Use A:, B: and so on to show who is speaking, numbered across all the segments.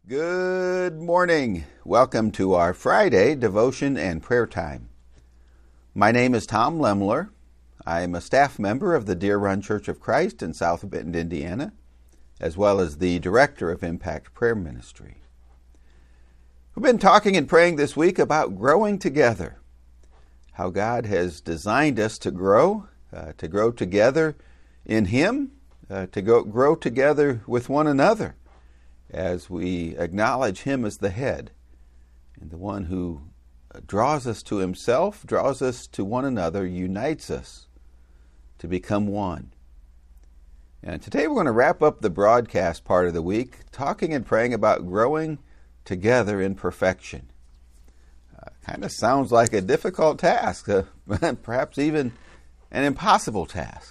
A: Good morning. Welcome to our Friday devotion and prayer time. My name is Tom Lemler. I am a staff member of the Deer Run Church of Christ in South Bend, Indiana, as well as the director of Impact Prayer Ministry. We've been talking and praying this week about growing together, how God has designed us to grow together in Him, to grow together with one another, as we acknowledge Him as the head and the one who draws us to Himself, draws us to one another, unites us to become one. And today we're going to wrap up the broadcast part of the week talking and praying about growing together in perfection. Kind of sounds like a difficult task, perhaps even an impossible task.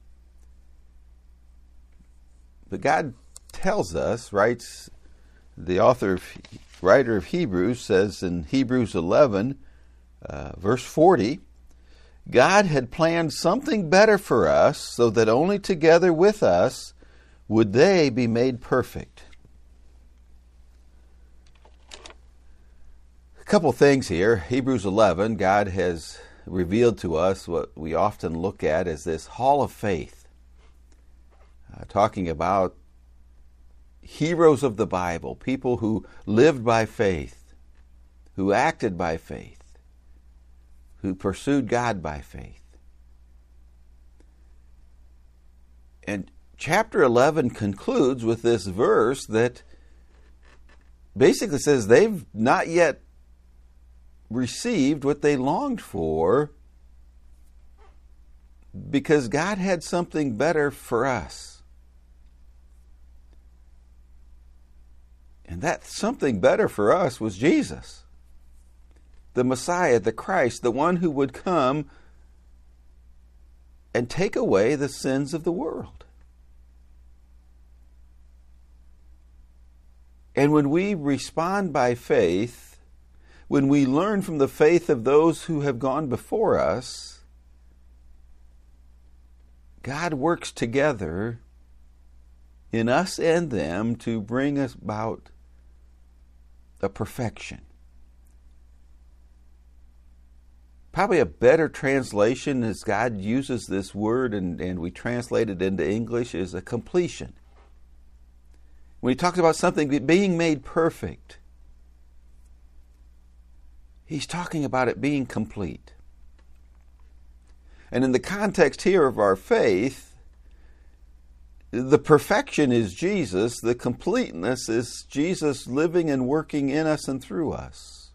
A: But God tells us, writes the writer of Hebrews, says in Hebrews 11, verse 40, God had planned something better for us so that only together with us would they be made perfect. A couple things here. Hebrews 11, God has revealed to us what we often look at as this hall of faith, talking about heroes of the Bible, people who lived by faith, who acted by faith, who pursued God by faith. And chapter 11 concludes with this verse that basically says they've not yet received what they longed for because God had something better for us. And that something better for us was Jesus, the Messiah, the Christ, the one who would come and take away the sins of the world. And when we respond by faith, when we learn from the faith of those who have gone before us, God works together in us and them to bring us about a perfection. Probably a better translation, as God uses this word and we translate it into English, is a completion. When He talks about something being made perfect, He's talking about it being complete. And in the context here of our faith, the perfection is Jesus. The completeness is Jesus living and working in us and through us.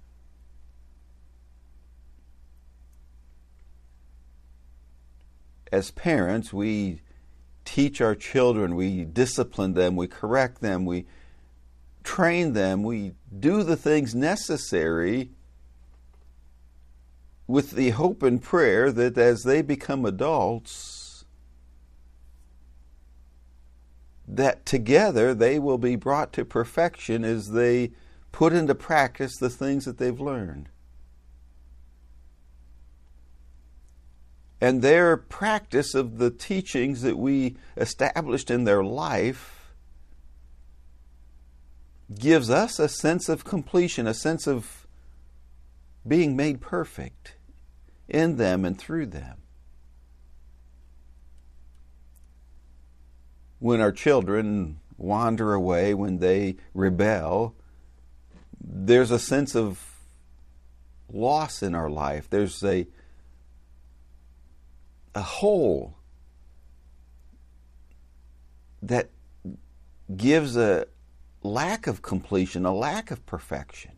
A: As parents, we teach our children, we discipline them, we correct them, we train them, we do the things necessary with the hope and prayer that as they become adults, that together they will be brought to perfection as they put into practice the things that they've learned. And their practice of the teachings that we established in their life gives us a sense of completion, a sense of being made perfect in them and through them. When our children wander away, when they rebel, there's a sense of loss in our life. There's a hole that gives a lack of completion, a lack of perfection.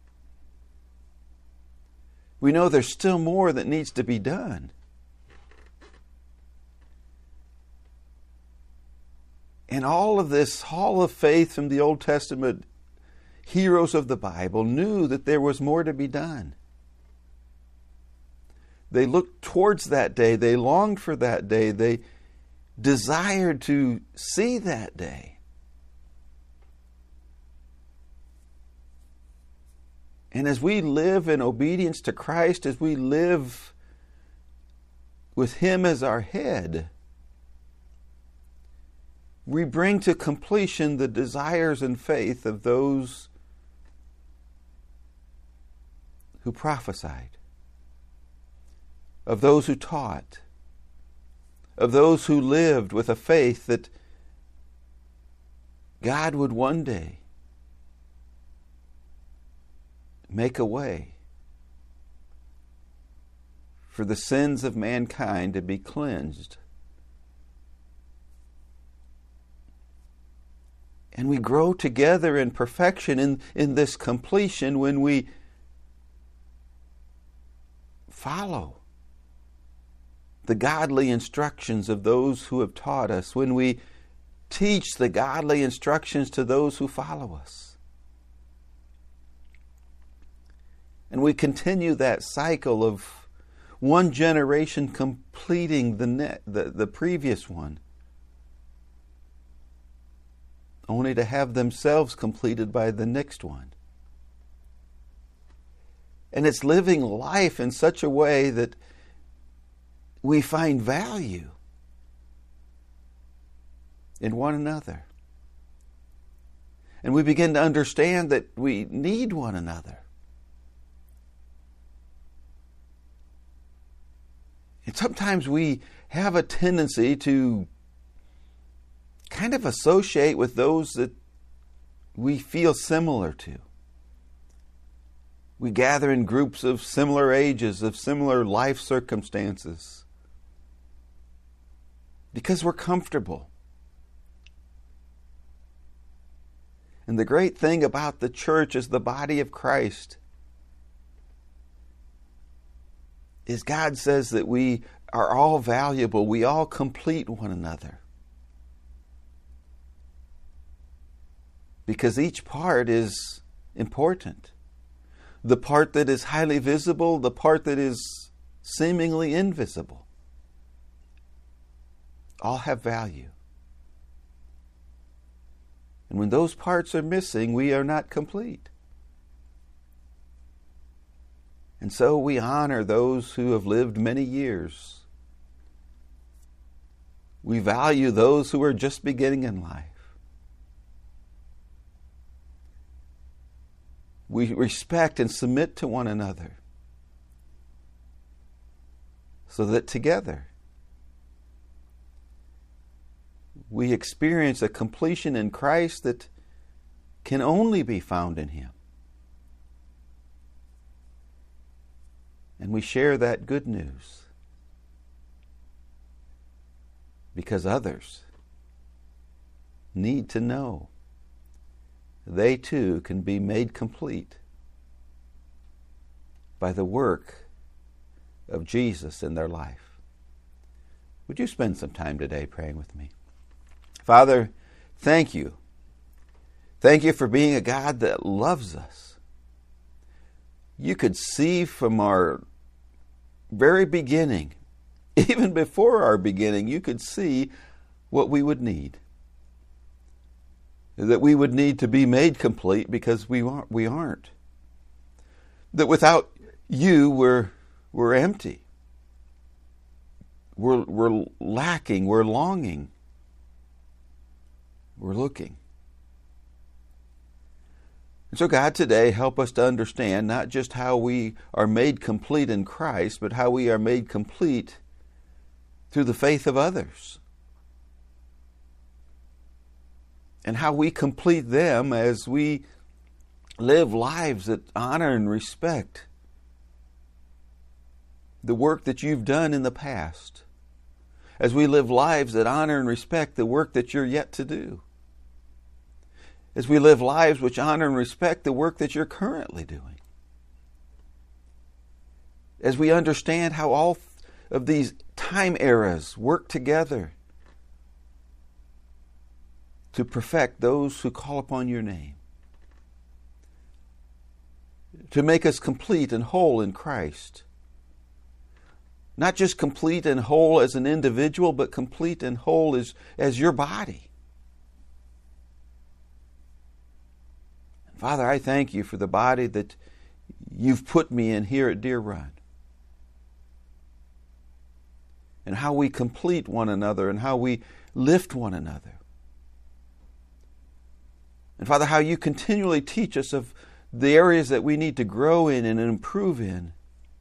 A: We know there's still more that needs to be done. And all of this hall of faith from the Old Testament heroes of the Bible knew that there was more to be done. They looked towards that day. They longed for that day. They desired to see that day. And as we live in obedience to Christ, as we live with Him as our head, we bring to completion the desires and faith of those who prophesied, of those who taught, of those who lived with a faith that God would one day make a way for the sins of mankind to be cleansed. And we grow together in perfection in this completion when we follow the godly instructions of those who have taught us, when we teach the godly instructions to those who follow us. And we continue that cycle of one generation completing the previous one, only to have themselves completed by the next one. And it's living life in such a way that we find value in one another. And we begin to understand that we need one another. And sometimes we have a tendency to kind of associate with those that we feel similar to. We gather in groups of similar ages, of similar life circumstances, because we're comfortable. And the great thing about the church as the body of Christ is God says that we are all valuable. We all complete one another. Because each part is important. The part that is highly visible, the part that is seemingly invisible, all have value. And when those parts are missing, we are not complete. And so we honor those who have lived many years. We value those who are just beginning in life. We respect and submit to one another so that together we experience a completion in Christ that can only be found in Him. And we share that good news because others need to know they too can be made complete by the work of Jesus in their life. Would you spend some time today praying with me? Father, thank you. Thank you for being a God that loves us. You could see from our very beginning, even before our beginning, you could see what we would need. That we would need to be made complete because we aren't. That without you, we're empty. We're lacking. We're longing. We're looking. And so God, today, help us to understand not just how we are made complete in Christ, but how we are made complete through the faith of others. And how we complete them as we live lives that honor and respect the work that you've done in the past. As we live lives that honor and respect the work that you're yet to do. As we live lives which honor and respect the work that you're currently doing. As we understand how all of these time eras work together to perfect those who call upon your name. To make us complete and whole in Christ. Not just complete and whole as an individual, but complete and whole as your body. Father, I thank you for the body that you've put me in here at Deer Run. And how we complete one another and how we lift one another. And Father, how you continually teach us of the areas that we need to grow in and improve in.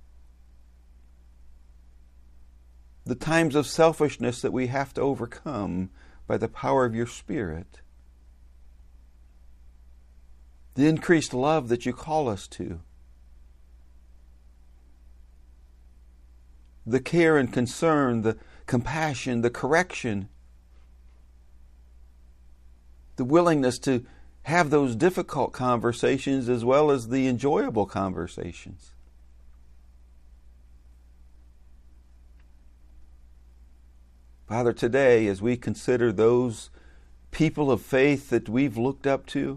A: The times of selfishness that we have to overcome by the power of your Spirit. The increased love that you call us to. The care and concern, the compassion, the correction. The willingness to have those difficult conversations as well as the enjoyable conversations. Father, today, as we consider those people of faith that we've looked up to,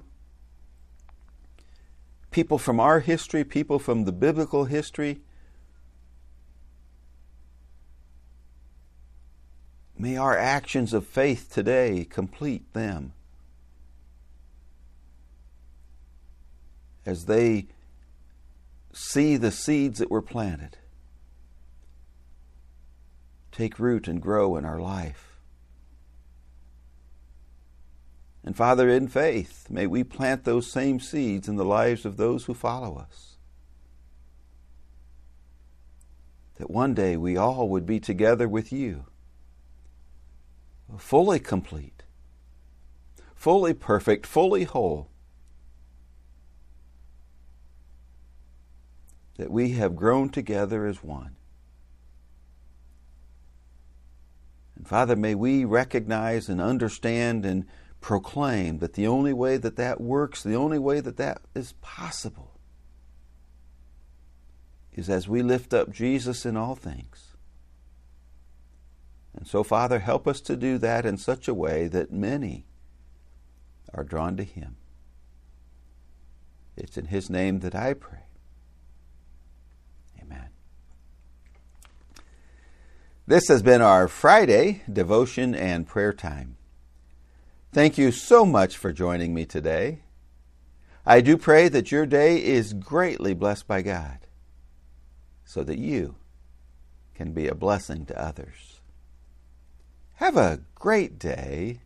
A: people from our history, people from the biblical history, may our actions of faith today complete them as they see the seeds that were planted take root and grow in our life. And Father, in faith, may we plant those same seeds in the lives of those who follow us. That one day we all would be together with you, fully complete, fully perfect, fully whole. That we have grown together as one. And Father, may we recognize and understand and proclaim that the only way that that works, the only way that that is possible, is as we lift up Jesus in all things. And so, Father, help us to do that in such a way that many are drawn to Him. It's in His name that I pray. Amen. This has been our Friday devotion and prayer time. Thank you so much for joining me today. I do pray that your day is greatly blessed by God, so that you can be a blessing to others. Have a great day,